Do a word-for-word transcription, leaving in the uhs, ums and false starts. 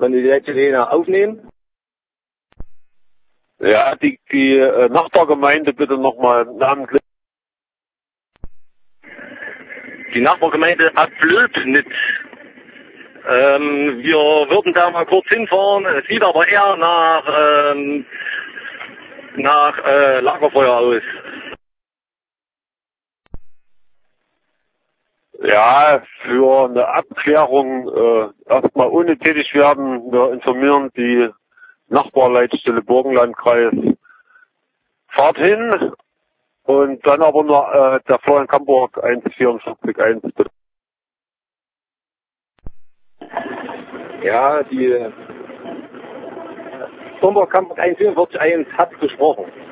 Können Sie die letzte Linie aufnehmen? Ja, die, die äh, Nachbargemeinde bitte nochmal namentlich. Die Nachbargemeinde Ablöbnitz. Ähm, wir würden da mal kurz hinfahren. Es sieht aber eher nach, ähm, nach äh, Lagerfeuer aus. Ja, für eine Abklärung äh, erstmal ohne tätig werden. Wir informieren die Nachbarleitstelle Burgenlandkreis. Fahrt hin und dann aber nur äh, der Florian Kamburg eins vier vier eins. Ja, die Sommerkampf eins vier vier eins hat gesprochen.